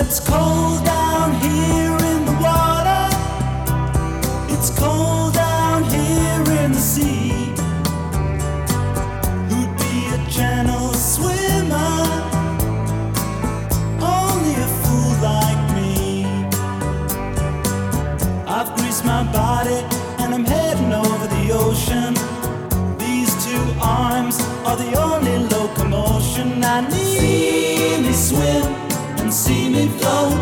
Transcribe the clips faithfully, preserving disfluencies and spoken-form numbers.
it's cold down here in the water. It's cold down here in the sea. Who'd be a channel swimmer? Only a fool like me. I've greased my body and I'm heading over the ocean. These two arms are the only locomotion I need. See me swim and see me float.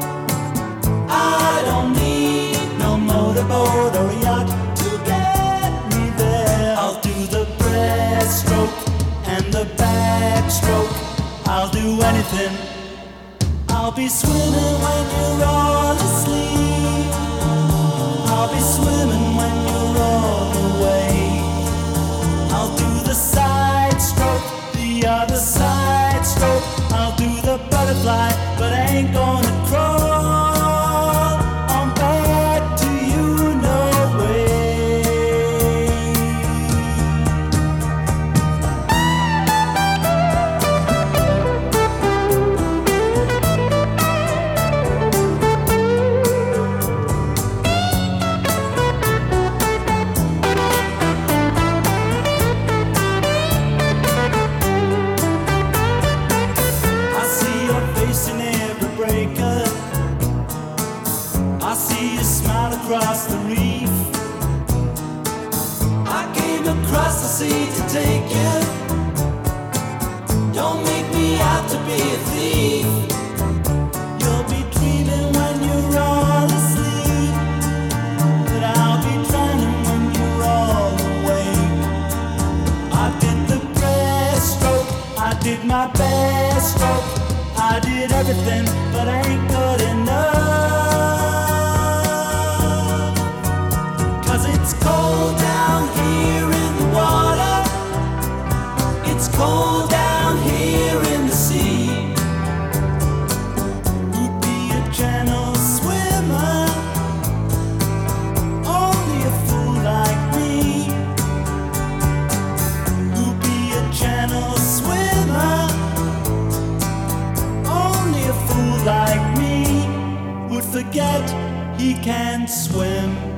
I don't need no motorboat or yacht to get me there. I'll do the breaststroke and the backstroke. I'll do anything. I'll be swimming when you're all asleep. I'll be swimming when you're all away. I'll do the side stroke, the other side stroke. I'll do the butterfly, but I ain't gonna crawl on back to you, no way. I see your face in every breaker. I see you smile across the reef. I came across the sea to take you. Don't make me out to be a thief. You'll be dreaming when you're all asleep, but I'll be drowning when you're all awake. I did the breaststroke, I did my best stroke. I did everything, but I ain't good enough. Cause it's cold down here in the water. It's cold down here in the sea. Who'd be a channel swimmer? Only a fool like me. Who'd be a channel swimmer? Only a fool like me would forget he can't swim.